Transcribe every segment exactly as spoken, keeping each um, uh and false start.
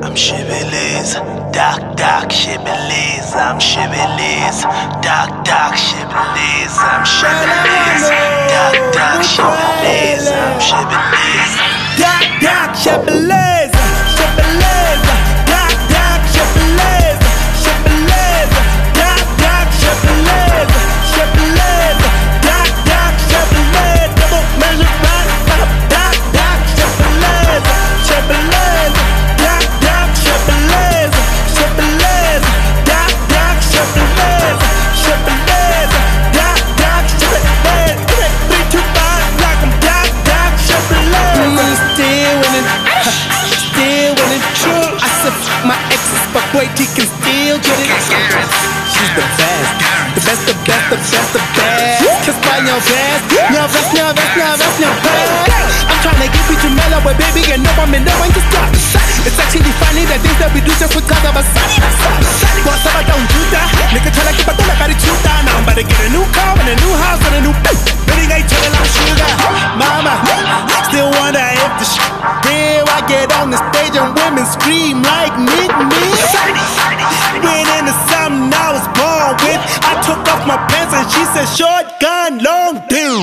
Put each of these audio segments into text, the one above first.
I'm Shibboleth, Doc Doc Shibboleth, I'm Shibboleth, Doc Doc Shibboleth, I'm Shibboleth, Doc Doc Shibboleth, I'm Shibboleth, Doc Doc Shibboleth, Shibboleth, Doc Doc Shibboleth, Shibboleth, Doc Doc Shibboleth, Shibboleth, Doc Doc Shibboleth, double measure back, Doc Doc Shibboleth, Shibboleth, Doc Doc Shibboleth, Shibboleth, Doc Doc Shibboleth, Shibboleth, Doc Doc Shibboleth, three two five, like I'm Doc Doc Shibboleth. Still winning, still winning. True, I said fuck my exes, but boy, he can still get it. She's the best, the best, the best, the best, the best. Kiss by your best, your best, your best, your best, your best. I'm trying to get you to mellow, but baby, you know I'm in no one to stop. It's actually funny the things that we do just because of a sunny. What's up, I don't do that. Nigga try to keep a thought, I got it chewed down. Now I'm about to get a new car and a new house and a new boat. Baby, ain't telling I'm sugar. Mama, still wonder if the shit real. I get on the stage and women scream like me, me. Went into something I was born with. I took off my pants and she said short gun, long dude.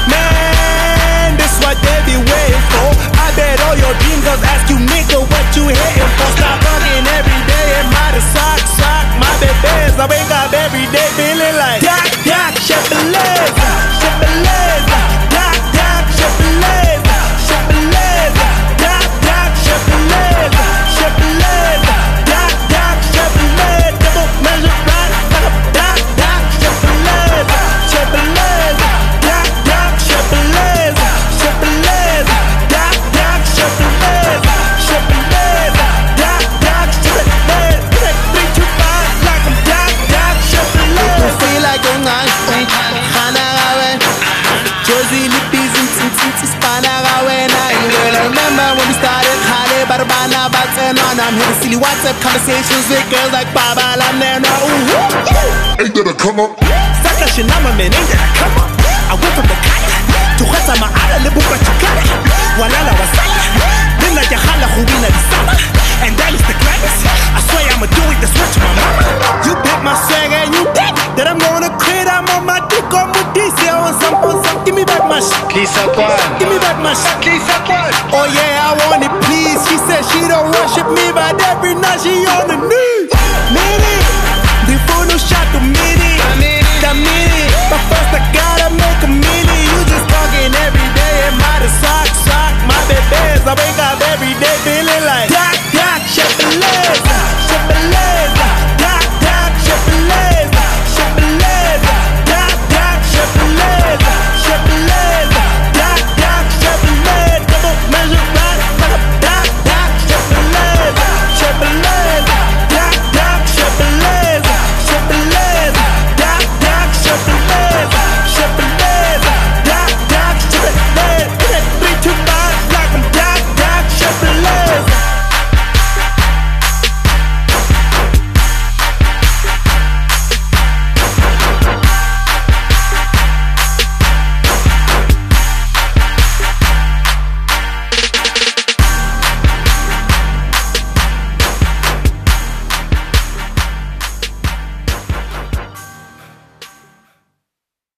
Man, this what they be waiting for. I bet all your dream girls ask you, nigga, what you hitting for? Stop fucking every day and my sock, sock, my babies. I wake up every day feeling like Doc Doc Shibboleth, Shibboleth, Doc Doc Shibboleth, Shibboleth, Doc Doc Shibboleth, Shibboleth, Doc Doc Shibboleth, double measure right, Doc Doc Shibboleth, Shibboleth, Doc Doc Shibboleth, Shibboleth, Doc Doc Shibboleth, Shibboleth, Doc Doc Shibboleth, three two five, like I'm Doc Doc Shibboleth. You feel like a nice thing, Josie Lippies and Tintin Spanaga when I will remember when we started Hale Barbana Batan on. I'm having silly WhatsApp conversations with girls like Baba I'm there now. Ain't that a come up? Saka Shinama man, ain't that a come up? I went from the Kaya to Khasama Ala Lebuka Chikara Walala Wasala Nina Yahala Hubina Disama and that is the greatest. I swear I'ma do it, that's what to my mama. You bet my swag and you bet that I'm gonna quit. I'm on my dick on Mudisi on some, on some. Give me back my shit. Lisa Kwan, Give me back my shit. Lisa Kwan. Oh yeah, I want it, please. She said she don't worship me, but every night she on the knees.